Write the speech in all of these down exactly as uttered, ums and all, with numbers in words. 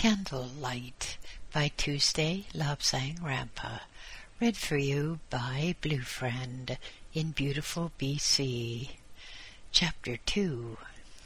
Candlelight by Tuesday Lobsang Rampa. Read for you by Blue Friend in beautiful B C. Chapter two.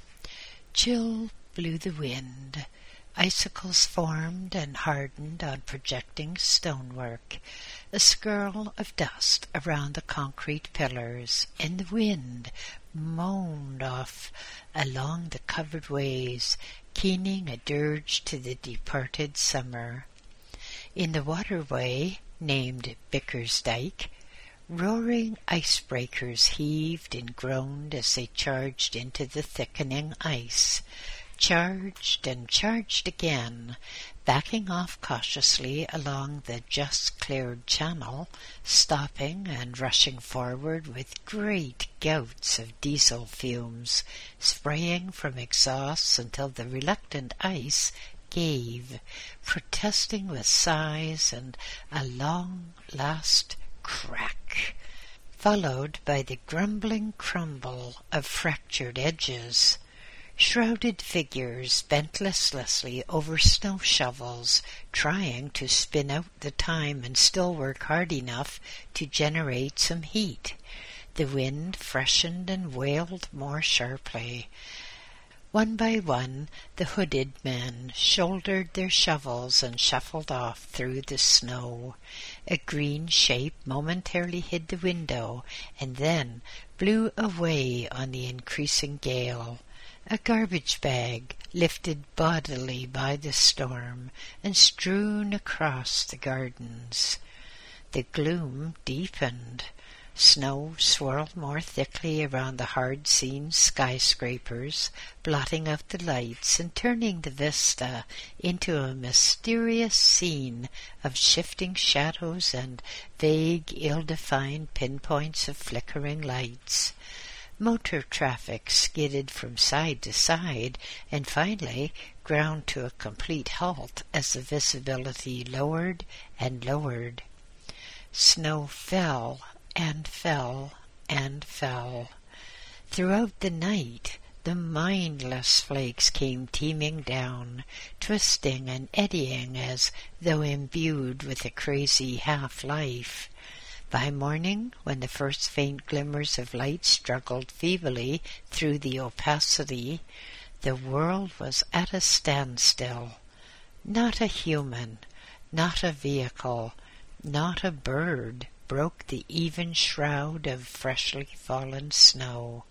Chill blew the wind. Icicles formed and hardened on projecting stonework, a skirl of dust around the concrete pillars, and the wind moaned off along the covered ways, keening a dirge to the departed summer. In the waterway, named Bickersdyke, roaring icebreakers heaved and groaned as they charged into the thickening ice, charged and charged again, backing off cautiously along the just-cleared channel, stopping and rushing forward with great gouts of diesel fumes, spraying from exhausts until the reluctant ice gave, protesting with sighs and a long-last crack, followed by the grumbling crumble of fractured edges. Shrouded figures bent listlessly over snow shovels, trying to spin out the time and still work hard enough to generate some heat. The wind freshened and wailed more sharply. One by one, the hooded men shouldered their shovels and shuffled off through the snow. A green shape momentarily hid the window and then blew away on the increasing gale. A garbage bag lifted bodily by the storm and strewn across the gardens. The gloom deepened. Snow swirled more thickly around the hard-seen skyscrapers, blotting out the lights and turning the vista into a mysterious scene of shifting shadows and vague, ill-defined pinpoints of flickering lights. Motor traffic skidded from side to side and finally ground to a complete halt as the visibility lowered and lowered. Snow fell and fell and fell. Throughout the night, the mindless flakes came teeming down, twisting and eddying as though imbued with a crazy half-life. By morning, when the first faint glimmers of light struggled feebly through the opacity, the world was at a standstill. Not a human, not a vehicle, not a bird broke the even shroud of freshly fallen snow.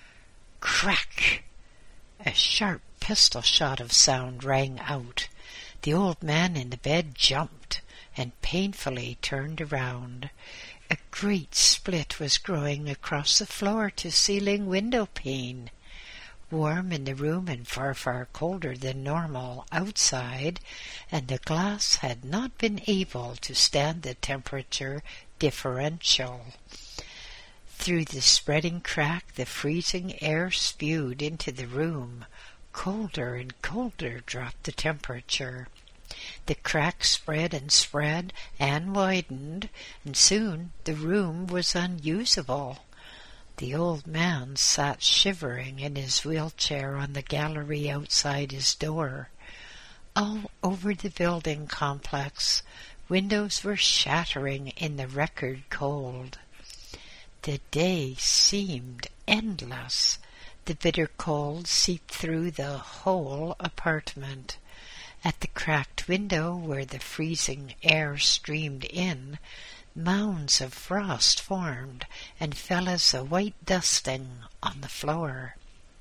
Crack! A sharp pistol shot of sound rang out. The old man in the bed jumped and painfully turned around. A great split was growing across the floor-to-ceiling window pane. Warm in the room and far, far colder than normal outside, and the glass had not been able to stand the temperature differential. Through the spreading crack, the freezing air spewed into the room. Colder and colder dropped the temperature. The crack spread and spread and widened, and soon the room was unusable. The old man sat shivering in his wheelchair on the gallery outside his door. All over the building complex, windows were shattering in the record cold. The day seemed endless. The bitter cold seeped through the whole apartment. At the cracked window where the freezing air streamed in, mounds of frost formed and fell as a white dusting on the floor.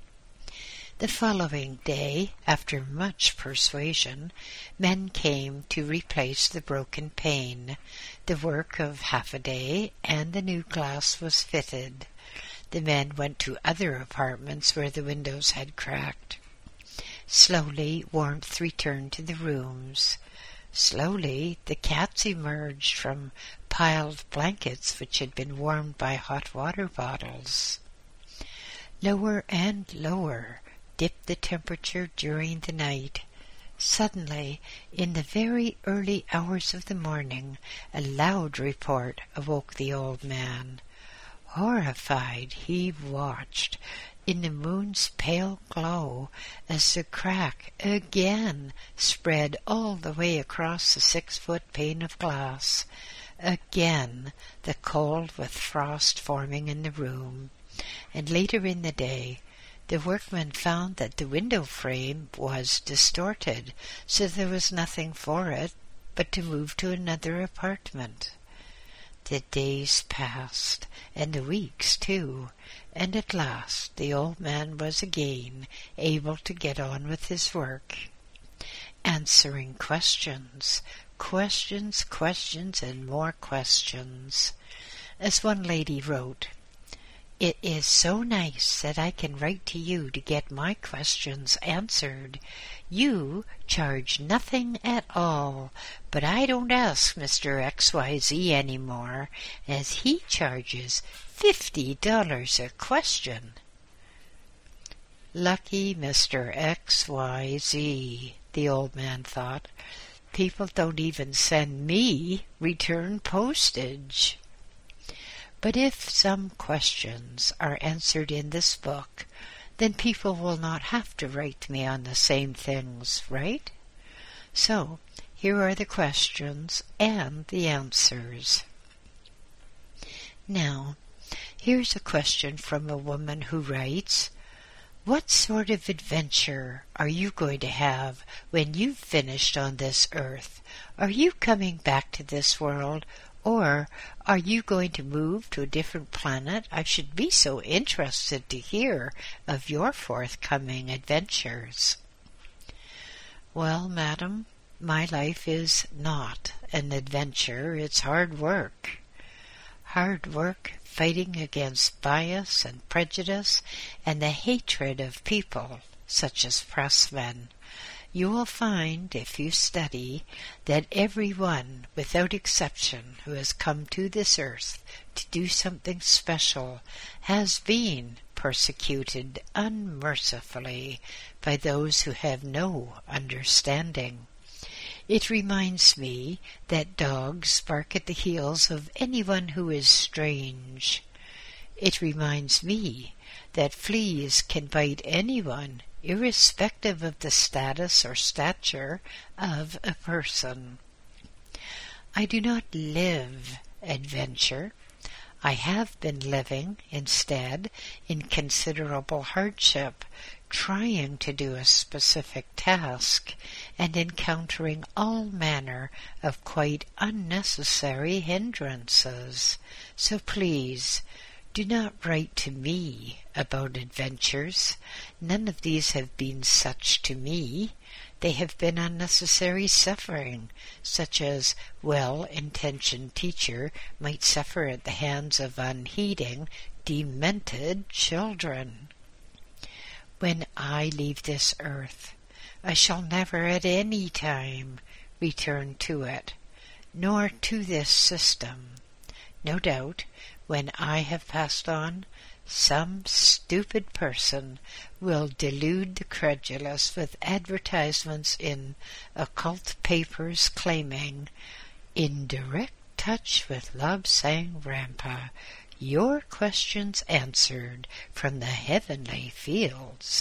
The following day, after much persuasion, men came to replace the broken pane. The work of half a day, and the new glass was fitted. The men went to other apartments where the windows had cracked. Slowly, warmth returned to the rooms. Slowly, the cats emerged from piled blankets which had been warmed by hot water bottles. Lower and lower dipped the temperature during the night. Suddenly, in the very early hours of the morning, a loud report awoke the old man. Horrified, he watched. in the moon's pale glow as the crack again spread all the way across the six-foot pane of glass. Again the cold with frost forming in the room, and later in the day the workmen found that the window frame was distorted, so there was nothing for it but to move to another apartment. The days passed, and the weeks too, and at last the old man was again able to get on with his work, answering questions, questions, questions, and more questions. As one lady wrote, "It is so nice that I can write to you to get my questions answered. You charge nothing at all, but I don't ask Mister X Y Z any more, as he charges fifty dollars a question." Lucky Mister X Y Z, the old man thought. People don't even send me return postage. But if some questions are answered in this book, then people will not have to write me on the same things, right? So, here are the questions and the answers. Now, here's a question from a woman who writes, "What sort of adventure are you going to have when you've finished on this earth? Are you coming back to this world, or are you going to move to a different planet? I should be so interested to hear of your forthcoming adventures." Well, madam, my life is not an adventure. It's hard work. Hard work fighting against bias and prejudice and the hatred of people such as pressmen. You will find, if you study, that everyone, without exception, who has come to this earth to do something special has been persecuted unmercifully by those who have no understanding. It reminds me that dogs bark at the heels of anyone who is strange. It reminds me that fleas can bite anyone, irrespective of the status or stature of a person. I do not live adventure. I have been living, instead, in considerable hardship, trying to do a specific task, and encountering all manner of quite unnecessary hindrances. So please, do not write to me about adventures. None of these have been such to me. They have been unnecessary suffering, such as well-intentioned teacher might suffer at the hands of unheeding, demented children. When I leave this earth, I shall never at any time return to it, nor to this system. No doubt, when I have passed on, some stupid person will delude the credulous with advertisements in occult papers claiming, "In direct touch with Lobsang Rampa, your questions answered from the heavenly fields."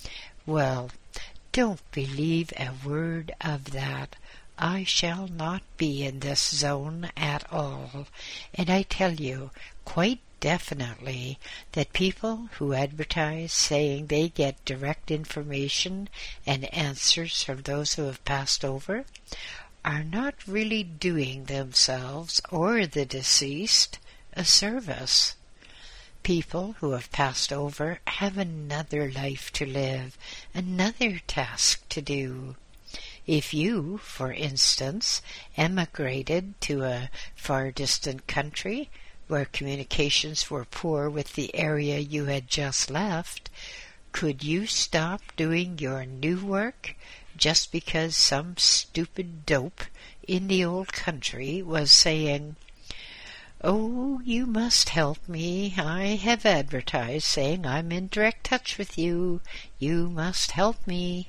Well, don't believe a word of that. I shall not be in this zone at all, and I tell you quite definitely that people who advertise saying they get direct information and answers from those who have passed over are not really doing themselves or the deceased a service. People who have passed over have another life to live, another task to do. If you, for instance, emigrated to a far distant country where communications were poor with the area you had just left, could you stop doing your new work just because some stupid dope in the old country was saying, "Oh, you must help me. I have advertised saying I'm in direct touch with you. You must help me"?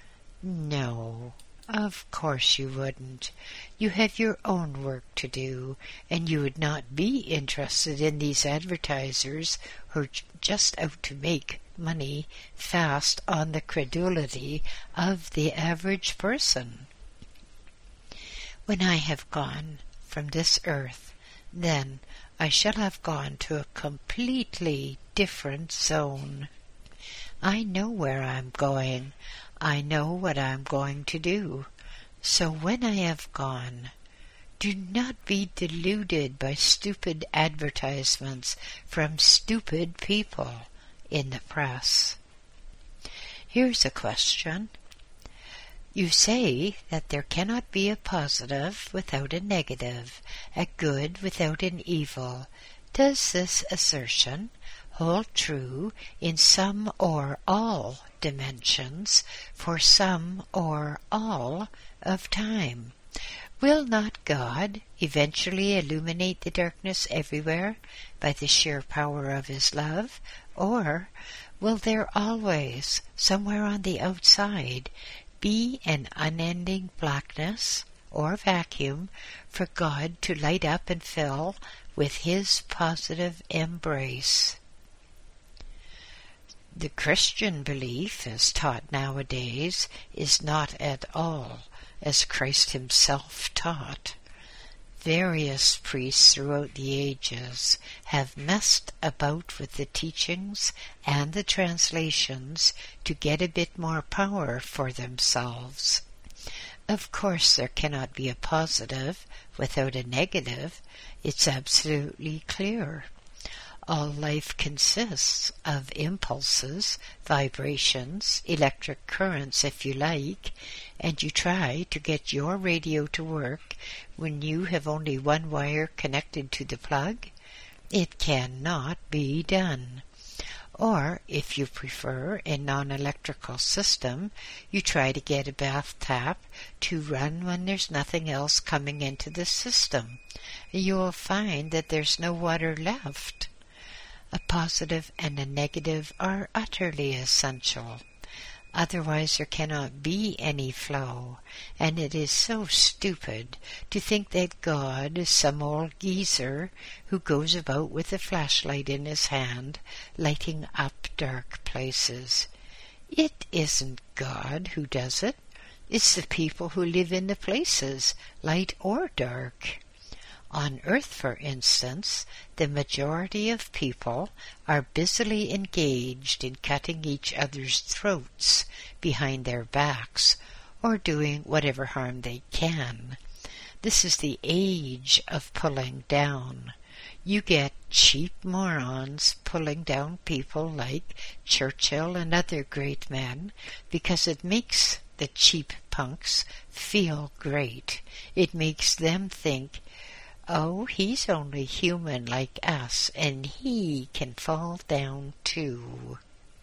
No, of course you wouldn't. You have your own work to do, and you would not be interested in these advertisers who are just out to make money fast on the credulity of the average person. When I have gone from this earth, then I shall have gone to a completely different zone. I know where I'm going. I know what I'm going to do. So when I have gone, do not be deluded by stupid advertisements from stupid people in the press. Here's a question. You say that there cannot be a positive without a negative, a good without an evil. Does this assertion hold true in some or all dimensions for some or all of time? Will not God eventually illuminate the darkness everywhere by the sheer power of His love? Or will there always, somewhere on the outside, be an unending blackness or vacuum for God to light up and fill with His positive embrace? The Christian belief, as taught nowadays, is not at all as Christ Himself taught. Various priests throughout the ages have messed about with the teachings and the translations to get a bit more power for themselves. Of course, there cannot be a positive without a negative. It's absolutely clear. All life consists of impulses, vibrations, electric currents, if you like, and you try to get your radio to work when you have only one wire connected to the plug. It cannot be done. Or, if you prefer a non-electrical system, you try to get a bath tap to run when there's nothing else coming into the system. You'll find that there's no water left. A positive and a negative are utterly essential. Otherwise there cannot be any flow, and it is so stupid to think that God is some old geezer who goes about with a flashlight in his hand, lighting up dark places. It isn't God who does it. It's the people who live in the places, light or dark. On Earth, for instance, the majority of people are busily engaged in cutting each other's throats behind their backs, or doing whatever harm they can. This is the age of pulling down. You get cheap morons pulling down people like Churchill and other great men because it makes the cheap punks feel great. It makes them think, oh, he's only human like us, and he can fall down too.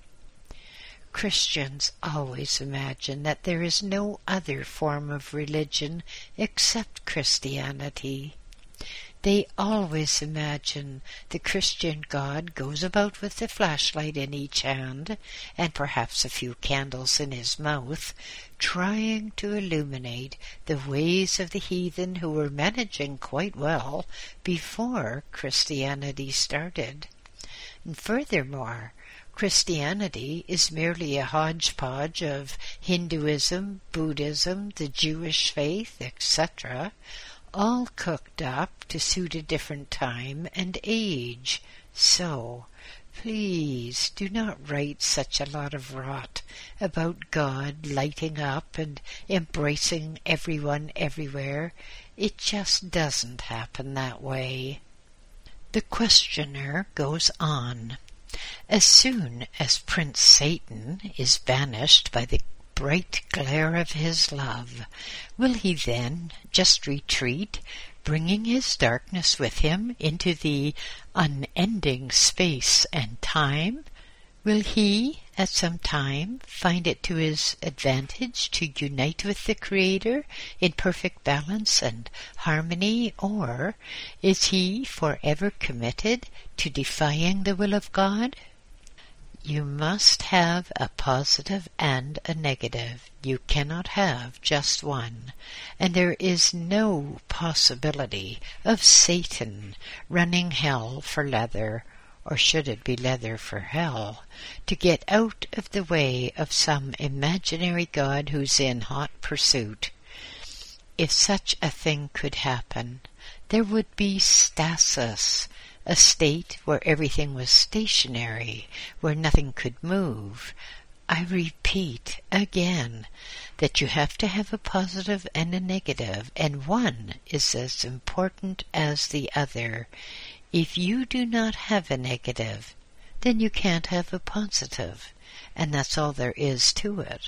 Christians always imagine that there is no other form of religion except Christianity. They always imagine the Christian God goes about with a flashlight in each hand, and perhaps a few candles in his mouth, trying to illuminate the ways of the heathen who were managing quite well before Christianity started. And furthermore, Christianity is merely a hodgepodge of Hinduism, Buddhism, the Jewish faith, et cetera, all cooked up to suit a different time and age. So, please do not write such a lot of rot about God lighting up and embracing everyone everywhere. It just doesn't happen that way. The questioner goes on. As soon as Prince Satan is banished by the bright glare of his love, will he then just retreat, bringing his darkness with him into the unending space and time? Will he, at some time, find it to his advantage to unite with the Creator in perfect balance and harmony, or is he forever committed to defying the will of God? You must have a positive and a negative. You cannot have just one. And there is no possibility of Satan running hell for leather, or should it be leather for hell, to get out of the way of some imaginary God who's in hot pursuit. If such a thing could happen, there would be stasis, a state where everything was stationary, where nothing could move. I repeat again that you have to have a positive and a negative, and one is as important as the other. If you do not have a negative, then you can't have a positive, and that's all there is to it.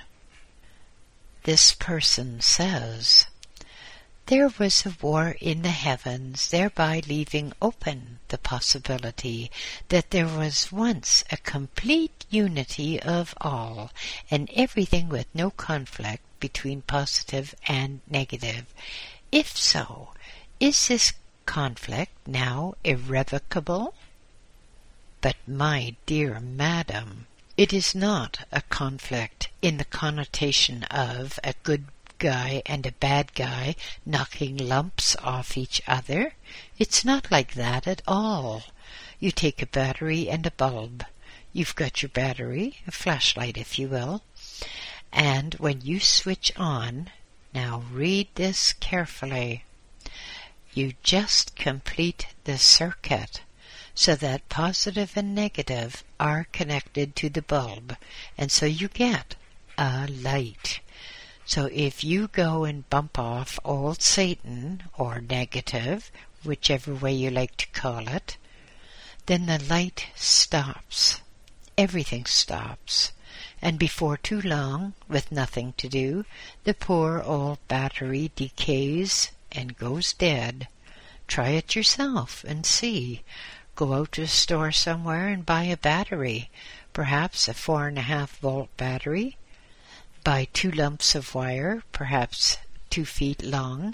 This person says, there was a war in the heavens, thereby leaving open the possibility that there was once a complete unity of all, and everything with no conflict between positive and negative. If so, is this conflict now irrevocable? But my dear madam, it is not a conflict in the connotation of a good guy and a bad guy knocking lumps off each other. It's not like that at all. You take a battery and a bulb. You've got your battery, a flashlight if you will, and when you switch on, now read this carefully, you just complete the circuit so that positive and negative are connected to the bulb, and so you get a light. So if you go and bump off old Satan, or negative, whichever way you like to call it, then the light stops. Everything stops. And before too long, with nothing to do, the poor old battery decays and goes dead. Try it yourself and see. Go out to a store somewhere and buy a battery, perhaps a four and a half volt battery. Buy two lumps of wire, perhaps two feet long,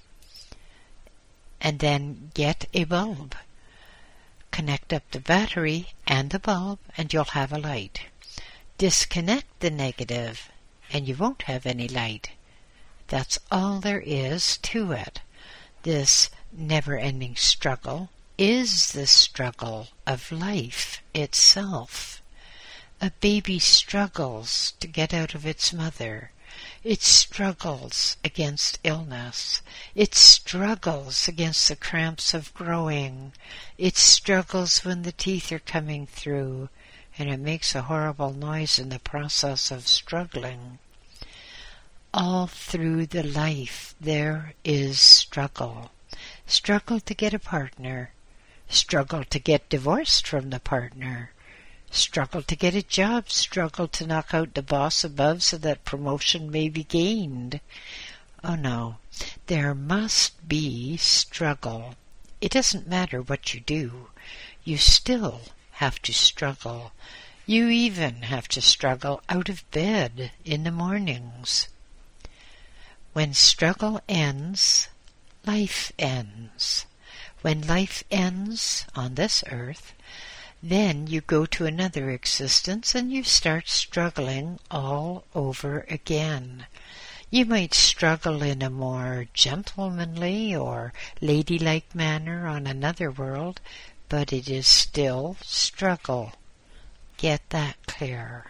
and then get a bulb. Connect up the battery and the bulb, and you'll have a light. Disconnect the negative, and you won't have any light. That's all there is to it. This never-ending struggle is the struggle of life itself. A baby struggles to get out of its mother. It struggles against illness. It struggles against the cramps of growing. It struggles when the teeth are coming through, and it makes a horrible noise in the process of struggling. All through the life there is struggle. Struggle to get a partner. Struggle to get divorced from the partner. Struggle to get a job, struggle to knock out the boss above so that promotion may be gained. Oh no, there must be struggle. It doesn't matter what you do. You still have to struggle. You even have to struggle out of bed in the mornings. When struggle ends, life ends. When life ends on this earth, then you go to another existence and you start struggling all over again. You might struggle in a more gentlemanly or ladylike manner on another world, but it is still struggle. Get that clear.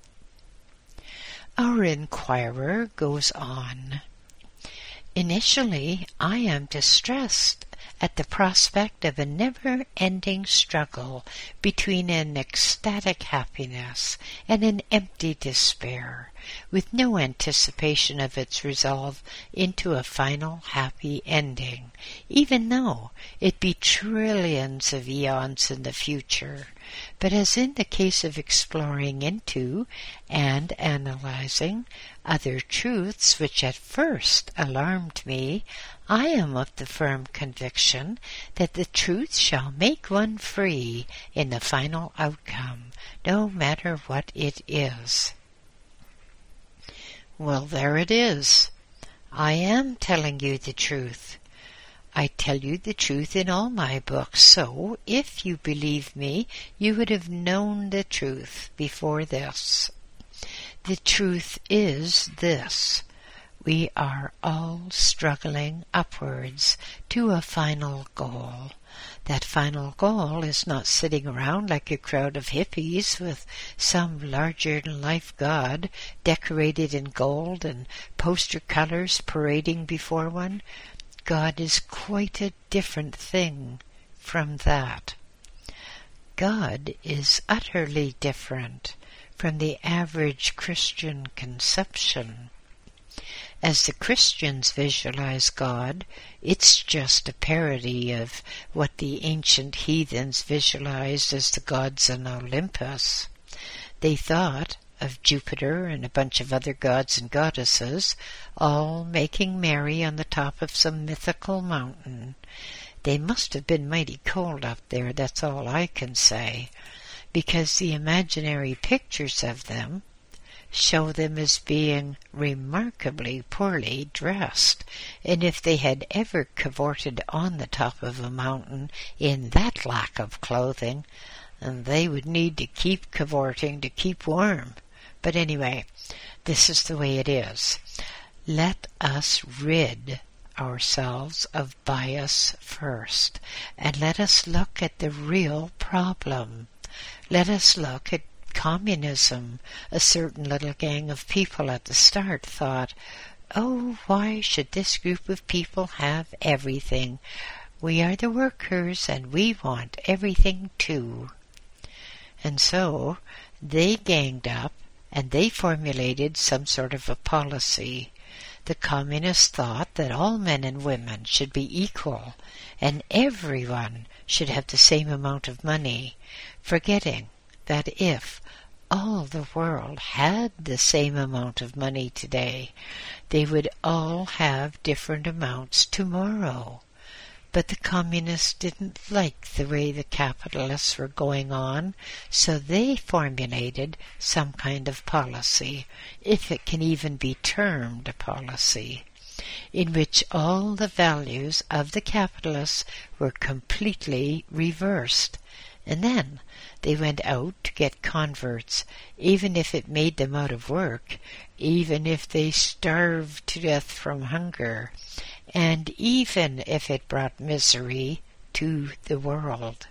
Our inquirer goes on. Initially, I am distressed at the prospect of a never-ending struggle between an ecstatic happiness and an empty despair, with no anticipation of its resolve into a final happy ending, even though it be trillions of eons in the future. But as in the case of exploring into and analyzing other truths which at first alarmed me, I am of the firm conviction that the truth shall make one free in the final outcome, no matter what it is. Well, there it is. I am telling you the truth. I tell you the truth in all my books, so if you believe me, you would have known the truth before this. The truth is this. we are all struggling upwards to a final goal. That final goal is not sitting around like a crowd of hippies with some larger-than-life god decorated in gold and poster colors parading before one. God is quite a different thing from that. God is utterly different from the average Christian conception. As the Christians visualize God, it's just a parody of what the ancient heathens visualized as the gods on Olympus. They thought of Jupiter and a bunch of other gods and goddesses all making merry on the top of some mythical mountain. They must have been mighty cold up there, that's all I can say, because the imaginary pictures of them show them as being remarkably poorly dressed, and if they had ever cavorted on the top of a mountain in that lack of clothing, they would need to keep cavorting to keep warm. But anyway, this is the way it is. Let us rid ourselves of bias first, and let us look at the real problem. Let us look at communism. A certain little gang of people at the start thought, oh, why should this group of people have everything? We are the workers and we want everything too. And so they ganged up and they formulated some sort of a policy. The communists thought that all men and women should be equal and everyone should have the same amount of money, forgetting that if all the world had the same amount of money today, they would all have different amounts tomorrow. But the communists didn't like the way the capitalists were going on, so they formulated some kind of policy, if it can even be termed a policy, in which all the values of the capitalists were completely reversed. And then they went out to get converts, even if it made them out of work, even if they starved to death from hunger, and even if it brought misery to the world.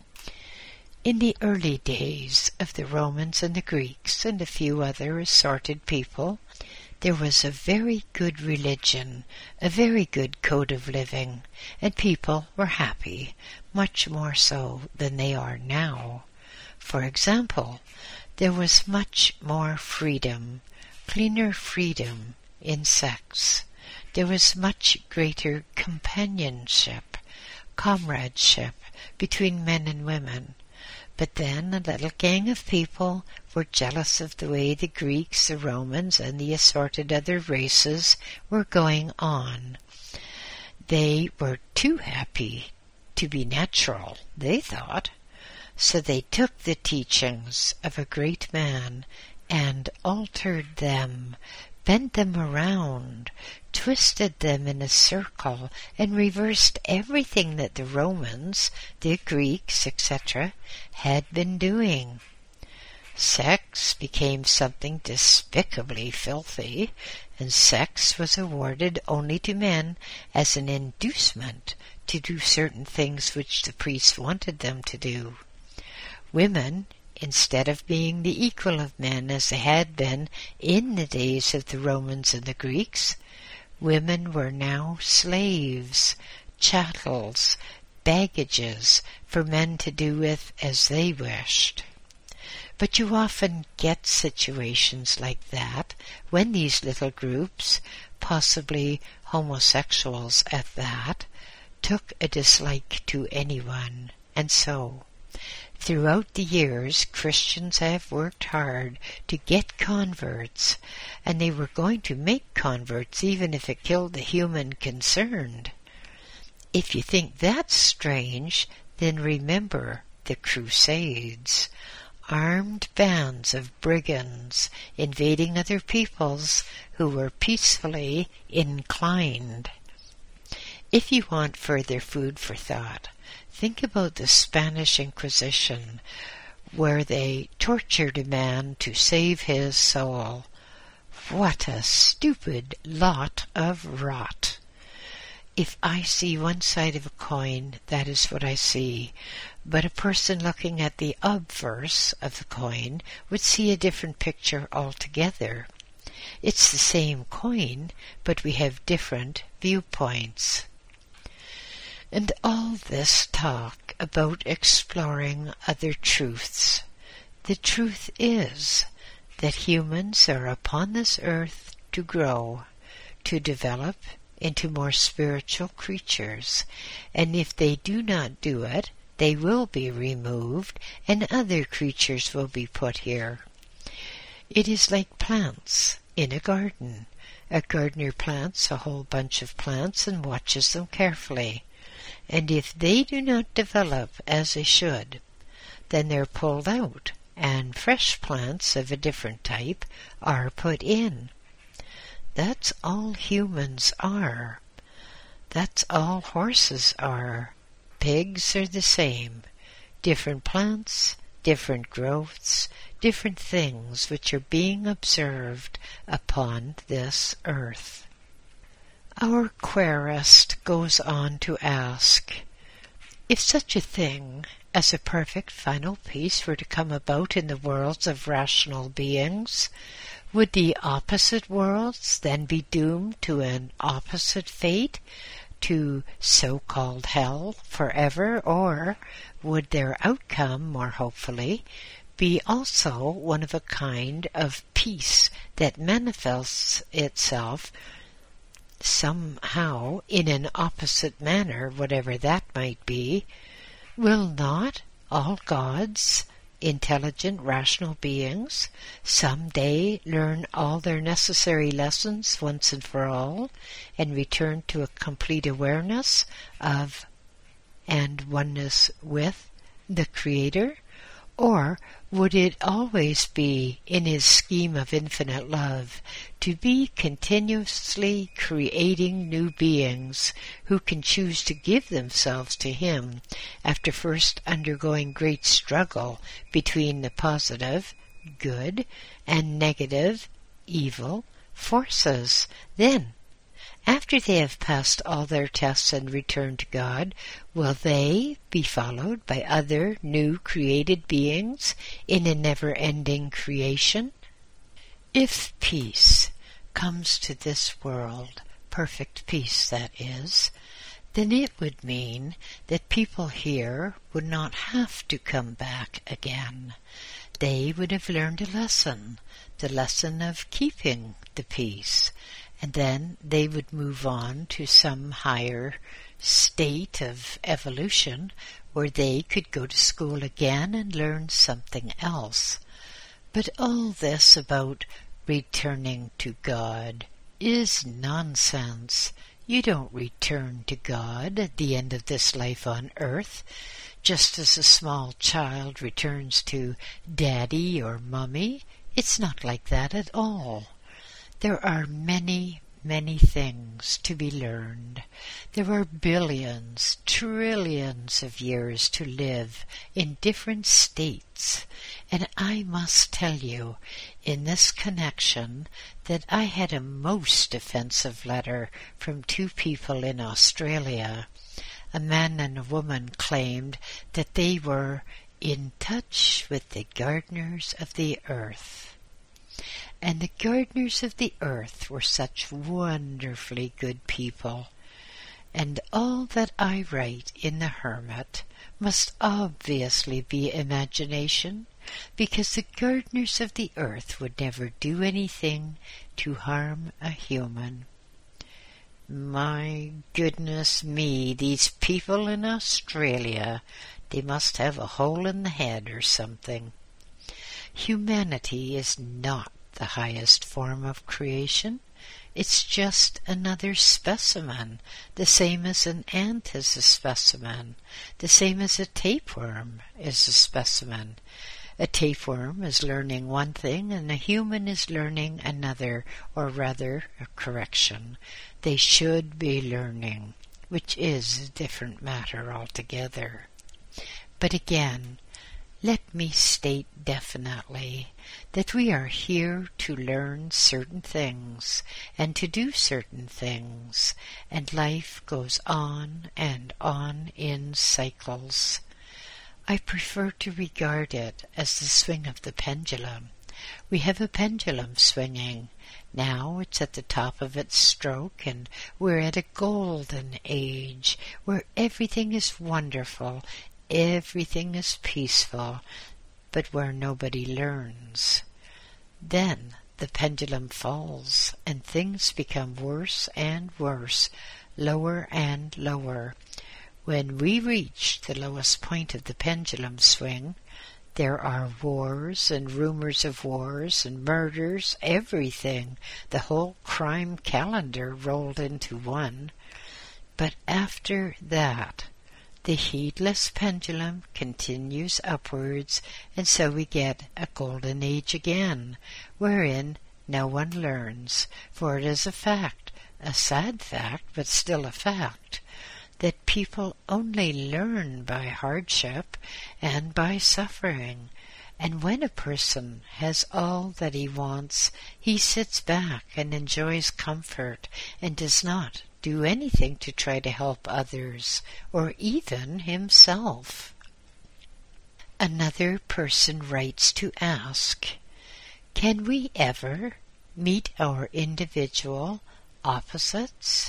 In the early days of the Romans and the Greeks and a few other assorted people, there was a very good religion, a very good code of living, and people were happy, much more so than they are now. For example, there was much more freedom, cleaner freedom in sex. There was much greater companionship, comradeship between men and women. But then a little gang of people were jealous of the way the Greeks, the Romans, and the assorted other races were going on. They were too happy to be natural, they thought. So they took the teachings of a great man and altered them, bent them around, twisted them in a circle, and reversed everything that the Romans, the Greeks, et cetera had been doing. Sex became something despicably filthy, and sex was awarded only to men as an inducement to do certain things which the priests wanted them to do. Women, instead of being the equal of men as they had been in the days of the Romans and the Greeks, women were now slaves, chattels, baggages for men to do with as they wished. But you often get situations like that when these little groups, possibly homosexuals at that, took a dislike to anyone. And so, throughout the years, Christians have worked hard to get converts, and they were going to make converts even if it killed the human concerned. If you think that's strange, then remember the Crusades. Armed bands of brigands invading other peoples who were peacefully inclined. If you want further food for thought, think about the Spanish Inquisition, where they tortured a man to save his soul. What a stupid lot of rot! If I see one side of a coin, that is what I see, but a person looking at the obverse of the coin would see a different picture altogether. It's the same coin, but we have different viewpoints. And all this talk about exploring other truths. The truth is that humans are upon this earth to grow, to develop into more spiritual creatures, and if they do not do it, they will be removed and other creatures will be put here. It is like plants in a garden. A gardener plants a whole bunch of plants and watches them carefully, and if they do not develop as they should, then they're pulled out and fresh plants of a different type are put in. That's all humans are. That's all horses are. Pigs are the same. Different plants, different growths, different things which are being observed upon this earth. Our querist goes on to ask, if such a thing as a perfect final peace were to come about in the worlds of rational beings, would the opposite worlds then be doomed to an opposite fate, to so-called hell forever, or would their outcome, more hopefully, be also one of a kind of peace that manifests itself somehow in an opposite manner, whatever that might be? Will not all gods, intelligent, rational beings, some day learn all their necessary lessons once and for all, and return to a complete awareness of and oneness with the Creator? Or would it always be in His scheme of infinite love to be continuously creating new beings who can choose to give themselves to Him after first undergoing great struggle between the positive, good, and negative, evil forces? Then, after they have passed all their tests and returned to God, will they be followed by other new created beings in a never-ending creation? If peace comes to this world, perfect peace that is, then it would mean that people here would not have to come back again. They would have learned a lesson, the lesson of keeping the peace, and then they would move on to some higher state of evolution where they could go to school again and learn something else. But all this about returning to God is nonsense. You don't return to God at the end of this life on earth, just as a small child returns to daddy or mummy. It's not like that at all. There are many, many things to be learned. There are billions, trillions of years to live in different states. And I must tell you, in this connection, that I had a most offensive letter from two people in Australia. A man and a woman claimed that they were in touch with the gardeners of the earth. And the gardeners of the earth were such wonderfully good people. And all that I write in The Hermit must obviously be imagination, because the gardeners of the earth would never do anything to harm a human. My goodness me, these people in Australia, they must have a hole in the head or something. Humanity is not the highest form of creation. It's just another specimen, the same as an ant is a specimen, the same as a tapeworm is a specimen. A tapeworm is learning one thing and a human is learning another, or rather, a correction. They should be learning, which is a different matter altogether. But again, Let me state definitely that we are here to learn certain things and to do certain things, and life goes on and on in cycles. I prefer to regard it as the swing of the pendulum. We have a pendulum swinging. Now it's at the top of its stroke, and we're at a golden age where everything is wonderful, everything is peaceful, but where nobody learns. Then the pendulum falls, and things become worse and worse, lower and lower. When we reach the lowest point of the pendulum swing, there are wars and rumors of wars and murders, everything, the whole crime calendar rolled into one. But after that, the heedless pendulum continues upwards, and so we get a golden age again, wherein no one learns, for it is a fact, a sad fact, but still a fact, that people only learn by hardship and by suffering. And when a person has all that he wants, he sits back and enjoys comfort and does not do anything to try to help others or even himself. Another person writes to ask, can we ever meet our individual opposites?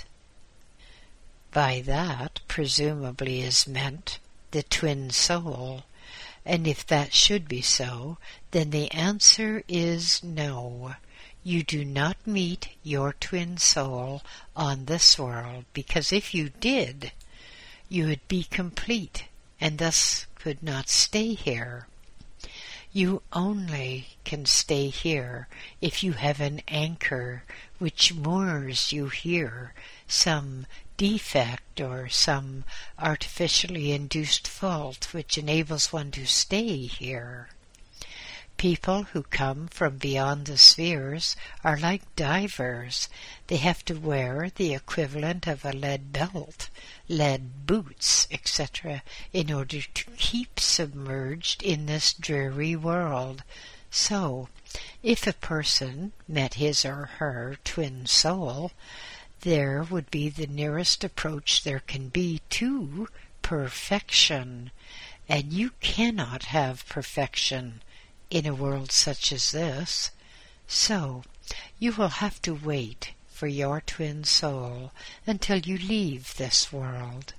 By that, presumably, is meant the twin soul, and if that should be so, then the answer is no. You do not meet your twin soul on this world, because if you did, you would be complete, and thus could not stay here. You only can stay here if you have an anchor which moors you here, some defect or some artificially induced fault which enables one to stay here. People who come from beyond the spheres are like divers. They have to wear the equivalent of a lead belt, lead boots, et cetera, in order to keep submerged in this dreary world. So, if a person met his or her twin soul, there would be the nearest approach there can be to perfection. And you cannot have perfection in a world such as this. So, you will have to wait for your twin soul until you leave this world.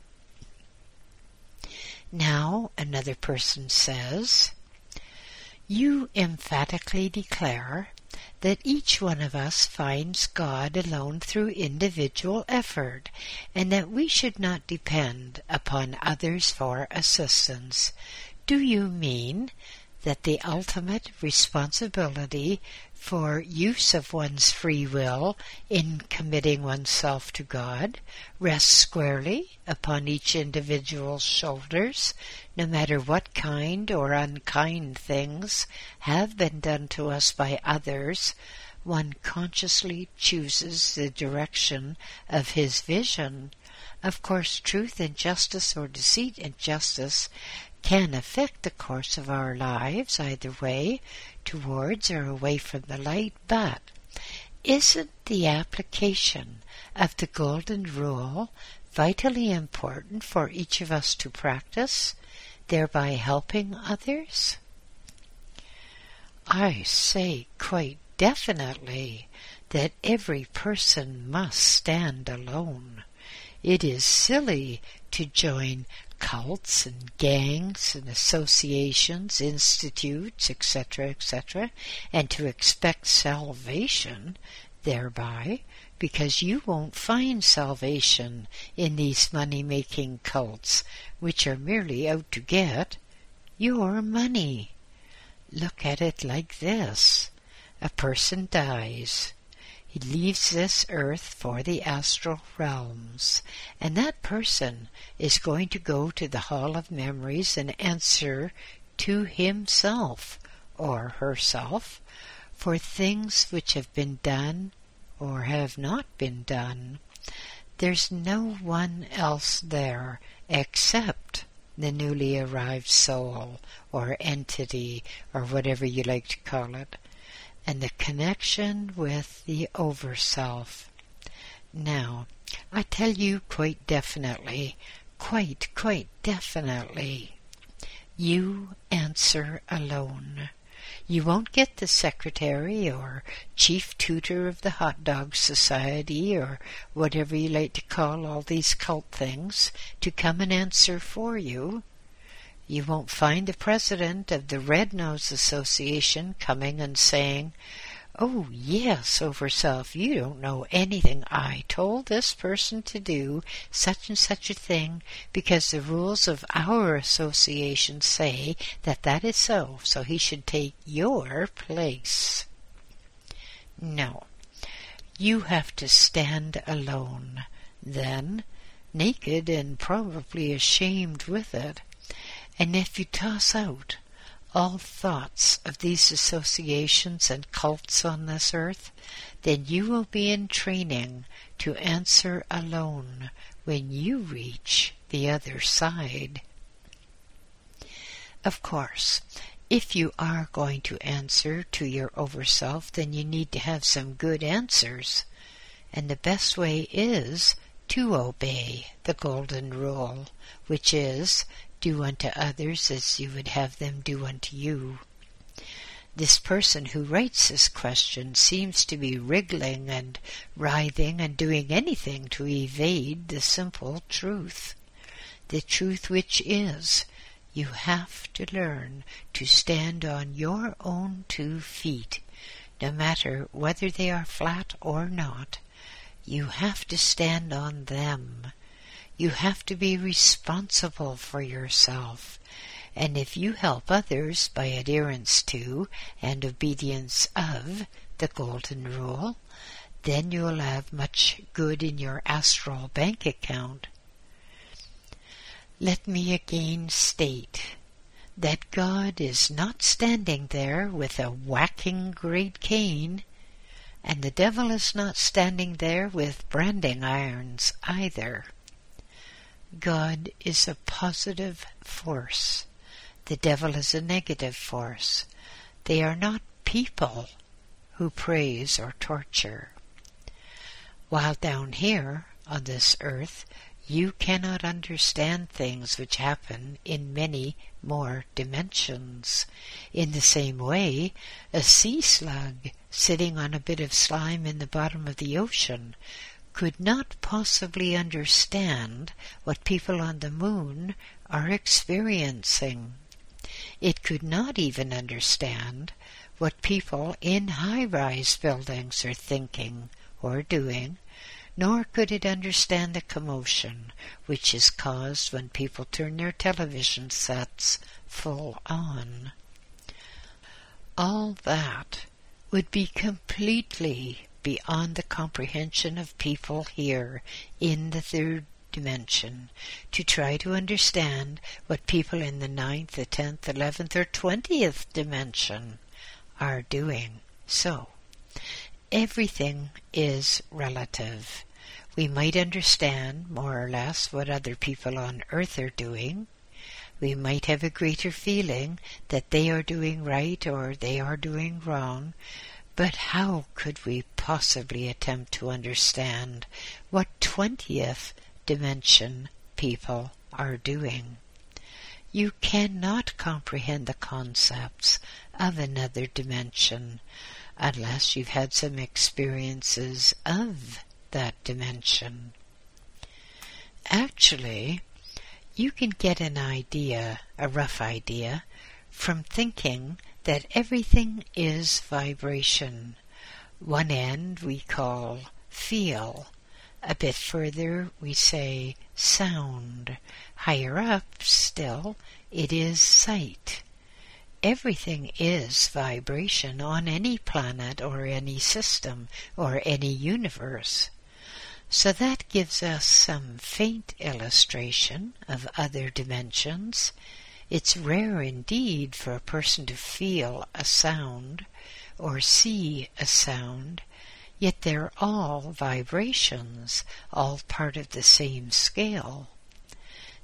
Now, another person says, you emphatically declare that each one of us finds God alone through individual effort, and that we should not depend upon others for assistance. Do you mean that the ultimate responsibility for use of one's free will in committing oneself to God rests squarely upon each individual's shoulders, no matter what kind or unkind things have been done to us by others? One consciously chooses the direction of his vision. Of course, truth and justice, or deceit and justice, can affect the course of our lives either way, towards or away from the light, but isn't the application of the golden rule vitally important for each of us to practice, thereby helping others? I say quite definitely that every person must stand alone. It is silly to join cults and gangs and associations, institutes, et cetera, et cetera, and to expect salvation thereby, because you won't find salvation in these money-making cults, which are merely out to get your money. Look at it like this. A person dies. He leaves this earth for the astral realms, and that person is going to go to the Hall of Memories and answer to himself or herself for things which have been done or have not been done. There's no one else there except the newly arrived soul or entity or whatever you like to call it, and the connection with the Overself. Now, I tell you quite definitely, quite, quite definitely, you answer alone. You won't get the secretary or chief tutor of the hot dog society or whatever you like to call all these cult things to come and answer for you. You won't find the president of the Red Nose Association coming and saying, "Oh, yes, Overself, you don't know anything. I told this person to do such and such a thing because the rules of our association say that that is so, so he should take your place." No. You have to stand alone, then, naked and probably ashamed with it. And if you toss out all thoughts of these associations and cults on this earth, then you will be in training to answer alone when you reach the other side. Of course, if you are going to answer to your Overself, then you need to have some good answers, and the best way is to obey the Golden Rule, which is, do unto others as you would have them do unto you. This person who writes this question seems to be wriggling and writhing and doing anything to evade the simple truth. The truth which is, you have to learn to stand on your own two feet, no matter whether they are flat or not. You have to stand on them. You have to be responsible for yourself, and if you help others by adherence to and obedience of the Golden Rule, then you will have much good in your astral bank account. Let me again state that God is not standing there with a whacking great cane, and the devil is not standing there with branding irons either. God is a positive force. The devil is a negative force. They are not people who praise or torture. While down here on this earth, you cannot understand things which happen in many more dimensions. In the same way, a sea slug sitting on a bit of slime in the bottom of the ocean could not possibly understand what people on the moon are experiencing. It could not even understand what people in high-rise buildings are thinking or doing, nor could it understand the commotion which is caused when people turn their television sets full on. All that would be completely beyond the comprehension of people here in the third dimension to try to understand what people in the ninth, the tenth, eleventh, or twentieth dimension are doing. So, everything is relative. We might understand more or less what other people on earth are doing. We might have a greater feeling that they are doing right or they are doing wrong, but how could we possibly attempt to understand what twentieth dimension people are doing? You cannot comprehend the concepts of another dimension unless you've had some experiences of that dimension. Actually, you can get an idea, a rough idea, from thinking that everything is vibration. One end we call feel. A bit further we say sound. Higher up still it is sight. Everything is vibration on any planet or any system or any universe. So that gives us some faint illustration of other dimensions. It's rare indeed for a person to feel a sound or see a sound, yet they're all vibrations, all part of the same scale.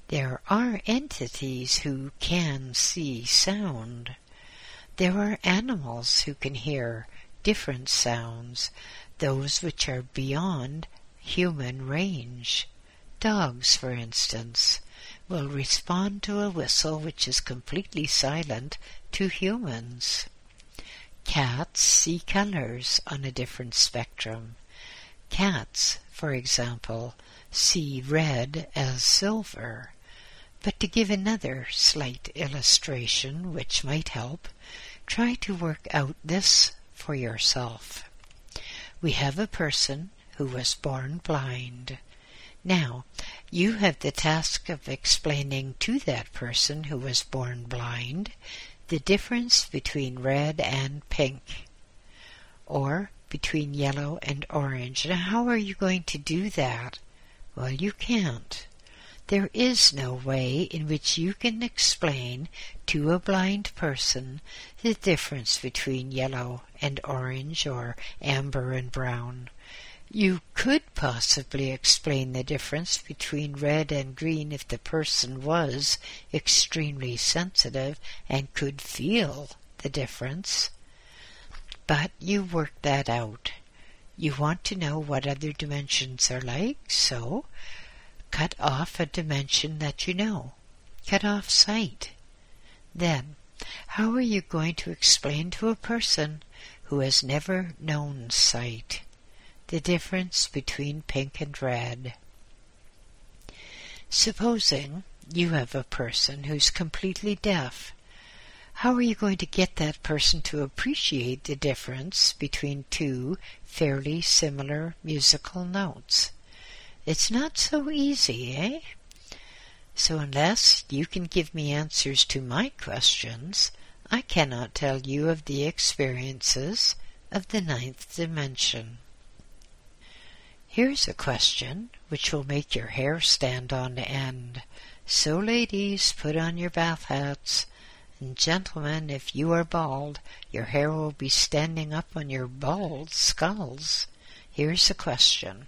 There are entities who can see sound. There are animals who can hear different sounds, those which are beyond human range. Dogs, for instance, will respond to a whistle which is completely silent to humans. Cats see colors on a different spectrum. Cats, for example, see red as silver. But to give another slight illustration which might help, try to work out this for yourself. We have a person who was born blind. Now, you have the task of explaining to that person who was born blind the difference between red and pink, or between yellow and orange. Now, how are you going to do that? Well, you can't. There is no way in which you can explain to a blind person the difference between yellow and orange or amber and brown. You could possibly explain the difference between red and green if the person was extremely sensitive and could feel the difference. But you work that out. You want to know what other dimensions are like, so cut off a dimension that you know. Cut off sight. Then, how are you going to explain to a person who has never known sight the difference between pink and red? Supposing you have a person who's completely deaf. How are you going to get that person to appreciate the difference between two fairly similar musical notes? It's not so easy, eh? So unless you can give me answers to my questions, I cannot tell you of the experiences of the ninth dimension. Here's a question which will make your hair stand on end. So ladies, put on your bath hats. And gentlemen, if you are bald, your hair will be standing up on your bald skulls. Here's the question.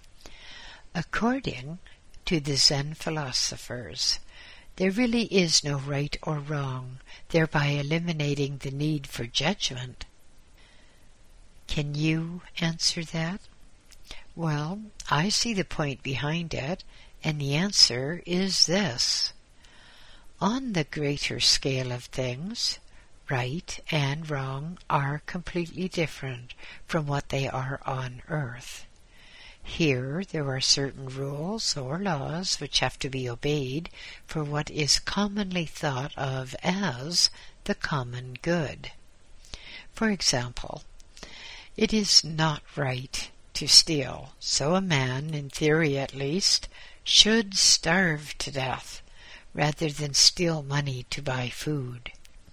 According to the Zen philosophers, there really is no right or wrong, thereby eliminating the need for judgment. Can you answer that? Well, I see the point behind it, and the answer is this. On the greater scale of things, right and wrong are completely different from what they are on earth. Here there are certain rules or laws which have to be obeyed for what is commonly thought of as the common good. For example, it is not right to steal, so a man, in theory at least, should starve to death rather than steal money to buy food.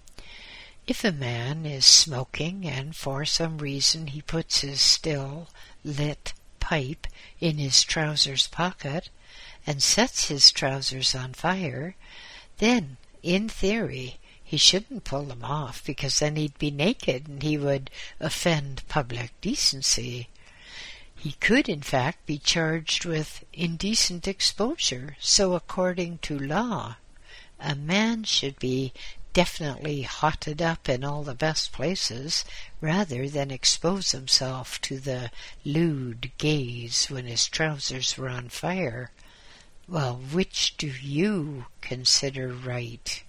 If a man is smoking and for some reason he puts his still lit pipe in his trousers pocket and sets his trousers on fire, then, in theory, he shouldn't pull them off, because then he'd be naked and he would offend public decency. He could, in fact, be charged with indecent exposure, so according to law, a man should be definitely hotted up in all the best places rather than expose himself to the lewd gaze when his trousers were on fire. Well, which do you consider right?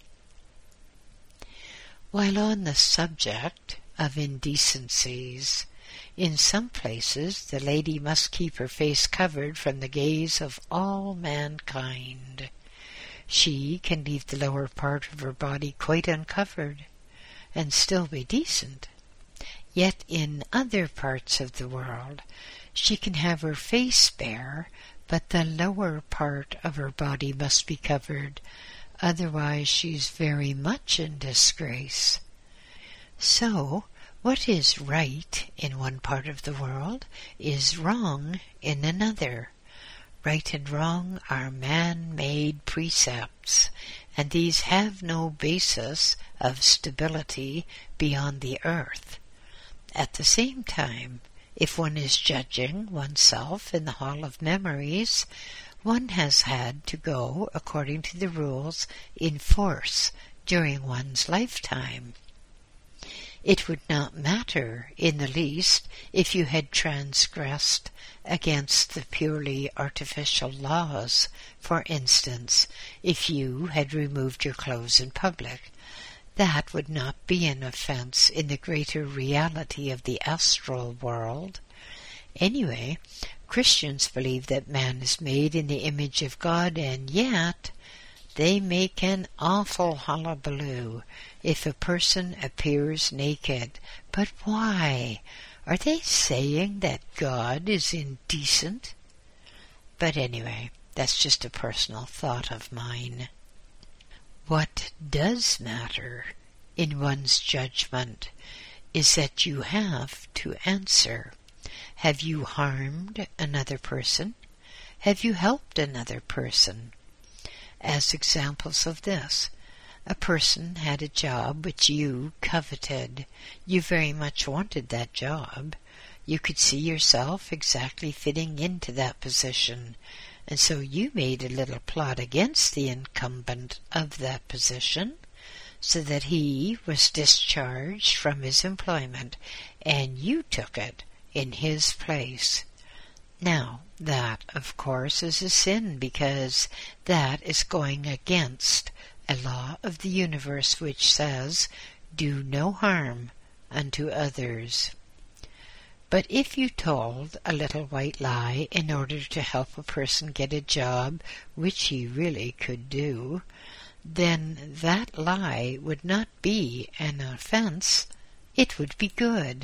While on the subject of indecencies, in some places the lady must keep her face covered from the gaze of all mankind. She can leave the lower part of her body quite uncovered and still be decent. Yet in other parts of the world she can have her face bare, but the lower part of her body must be covered, otherwise she's very much in disgrace. So, what is right in one part of the world is wrong in another. Right and wrong are man-made precepts, and these have no basis of stability beyond the earth. At the same time, if one is judging oneself in the Hall of Memories, one has had to go according to the rules in force during one's lifetime. It would not matter in the least if you had transgressed against the purely artificial laws. For instance, if you had removed your clothes in public, that would not be an offense in the greater reality of the astral world. Anyway, Christians believe that man is made in the image of God, and yet they make an awful hullabaloo if a person appears naked. But why? Are they saying that God is indecent? But anyway, that's just a personal thought of mine. What does matter in one's judgment is that you have to answer. Have you harmed another person? Have you helped another person? As examples of this, a person had a job which you coveted. You very much wanted that job. You could see yourself exactly fitting into that position, and so you made a little plot against the incumbent of that position, so that he was discharged from his employment, and you took it in his place. Now, that, of course, is a sin, because that is going against a law of the universe which says, do no harm unto others. But if you told a little white lie in order to help a person get a job which he really could do, then that lie would not be an offense, it would be good.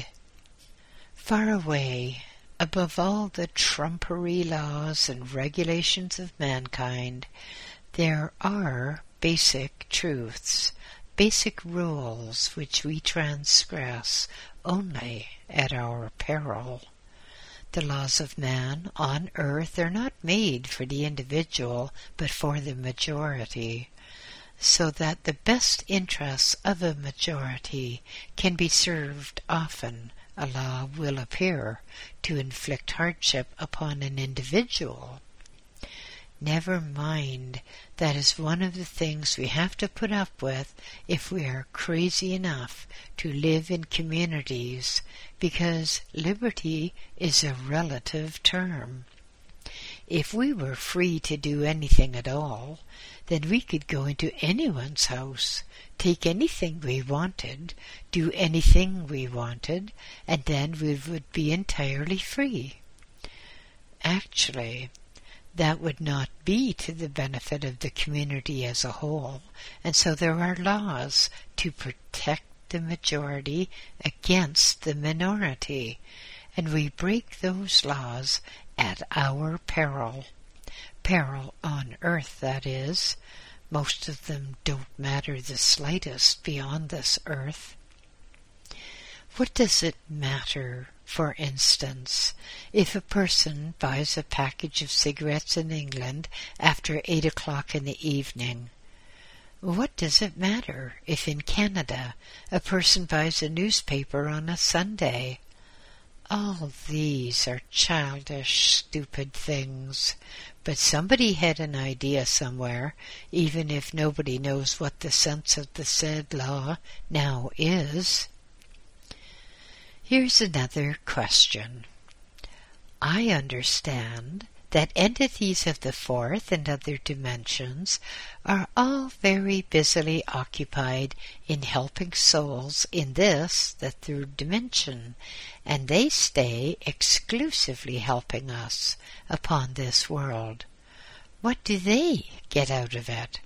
Far away, above all the trumpery laws and regulations of mankind, there are basic truths, basic rules which we transgress only at our peril. The laws of man on earth are not made for the individual, but for the majority, so that the best interests of a majority can be served often. A law will appear to inflict hardship upon an individual. Never mind, that is one of the things we have to put up with if we are crazy enough to live in communities, because liberty is a relative term. If we were free to do anything at all, then we could go into anyone's house, take anything we wanted, do anything we wanted, and then we would be entirely free. Actually, that would not be to the benefit of the community as a whole, and so there are laws to protect the majority against the minority, and we break those laws at our peril. Peril on earth, that is. Most of them don't matter the slightest beyond this earth. What does it matter, for instance, if a person buys a package of cigarettes in England after eight o'clock in the evening? What does it matter if in Canada a person buys a newspaper on a Sunday? All these are childish, stupid things, but somebody had an idea somewhere, even if nobody knows what the sense of the said law now is. Here's another question. I understand that entities of the fourth and other dimensions are all very busily occupied in helping souls in this, the third dimension, and they stay exclusively helping us upon this world. What do they get out of it?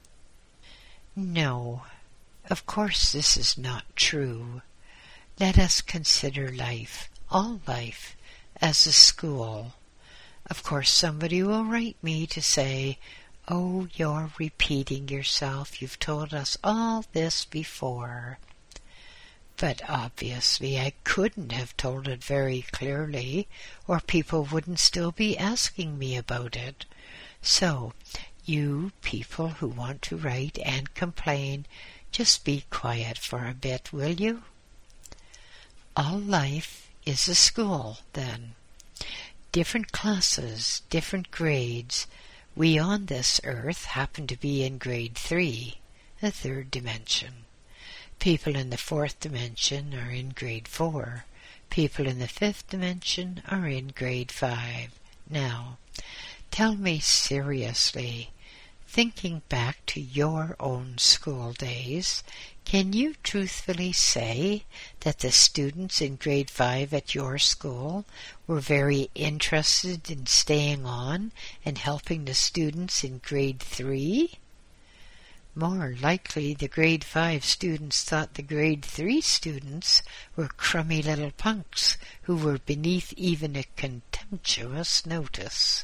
No, of course this is not true. Let us consider life, all life, as a school. Of course somebody will write me to say, "Oh, you're repeating yourself. You've told us all this before." But obviously I couldn't have told it very clearly, or people wouldn't still be asking me about it. So, you people who want to write and complain, just be quiet for a bit, will you? All life is a school, then. different classes, different grades. We on this earth happen to be in grade three, the third dimension. People in the fourth dimension are in grade four. People in the fifth dimension are in grade five. Now, tell me seriously, thinking back to your own school days, can you truthfully say that the students in grade five at your school were very interested in staying on and helping the students in grade three? More likely the grade five students thought the grade three students were crummy little punks who were beneath even a contemptuous notice.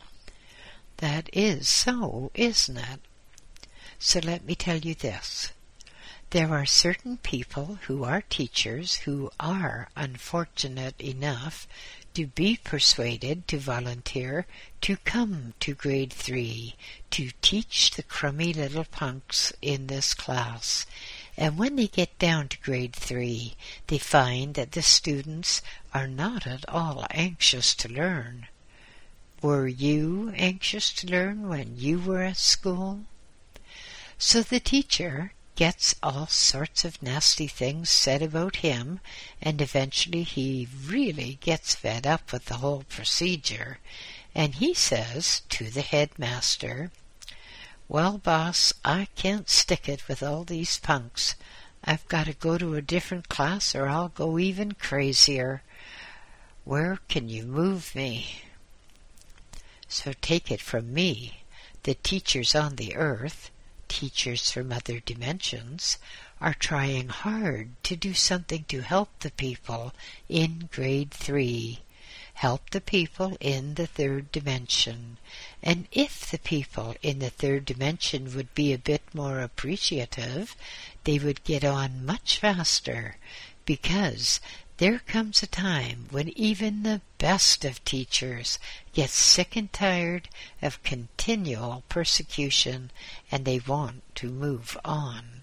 That is so, isn't it? So let me tell you this. There are certain people who are teachers who are unfortunate enough to be persuaded to volunteer to come to grade three to teach the crummy little punks in this class. And when they get down to grade three, they find that the students are not at all anxious to learn. Were you anxious to learn when you were at school? So the teacher gets all sorts of nasty things said about him, and eventually he really gets fed up with the whole procedure, and he says to the headmaster, "Well, boss, I can't stick it with all these punks. I've got to go to a different class or I'll go even crazier. Where can you move me?" So take it from me, the teachers on the earth, teachers from other dimensions, are trying hard to do something to help the people in grade three, help the people in the third dimension. And if the people in the third dimension would be a bit more appreciative, they would get on much faster, because there comes a time when even the best of teachers get sick and tired of continual persecution, and they want to move on.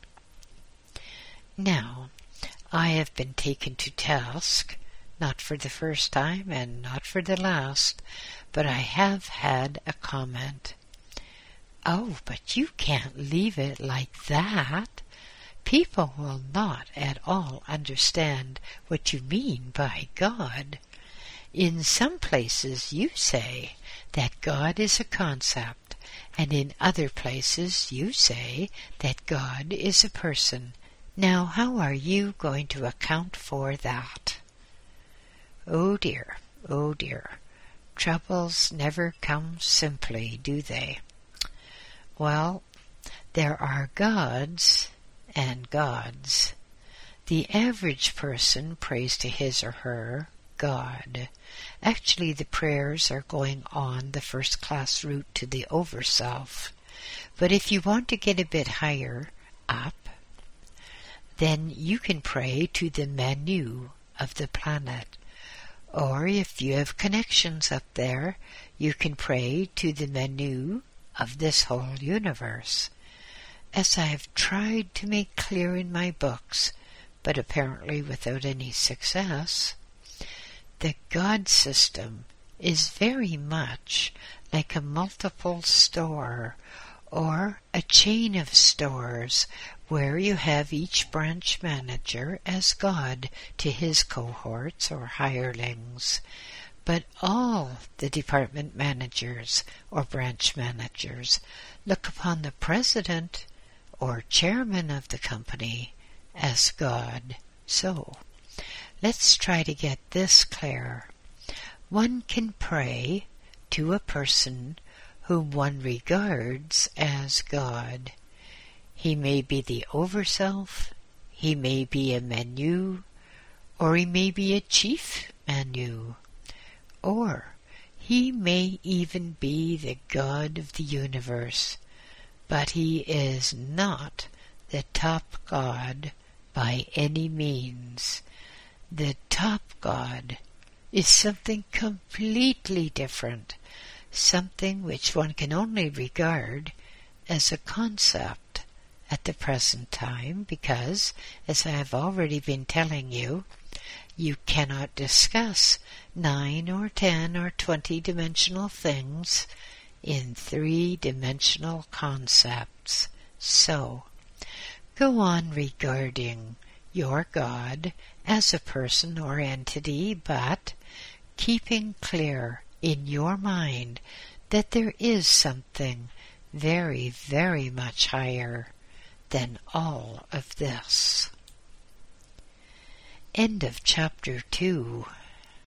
Now, I have been taken to task, not for the first time and not for the last, but I have had a comment. "Oh, but you can't leave it like that. People will not at all understand what you mean by God. In some places you say that God is a concept, and in other places you say that God is a person. Now, how are you going to account for that?" Oh dear, oh dear. Troubles never come simply, do they? Well, there are gods and gods. The average person prays to his or her God. Actually, the prayers are going on the first-class route to the Overself. But if you want to get a bit higher up, then you can pray to the Manu of the planet. Or if you have connections up there, you can pray to the Manu of this whole universe. As I have tried to make clear in my books, but apparently without any success, the God system is very much like a multiple store or a chain of stores where you have each branch manager as God to his cohorts or hirelings. But all the department managers or branch managers look upon the president or chairman of the company as God. So, let's try to get this clear. One can pray to a person whom one regards as God. He may be the Overself, he may be a Manu, or he may be a chief Manu, or he may even be the God of the universe, but he is not the top God by any means. The top God is something completely different, something which one can only regard as a concept at the present time, because, as I have already been telling you, You cannot discuss nine or ten or twenty-dimensional things in three-dimensional concepts. So, go on regarding your God as a person or entity, but keeping clear in your mind that there is something very, very much higher than all of this. End of chapter two.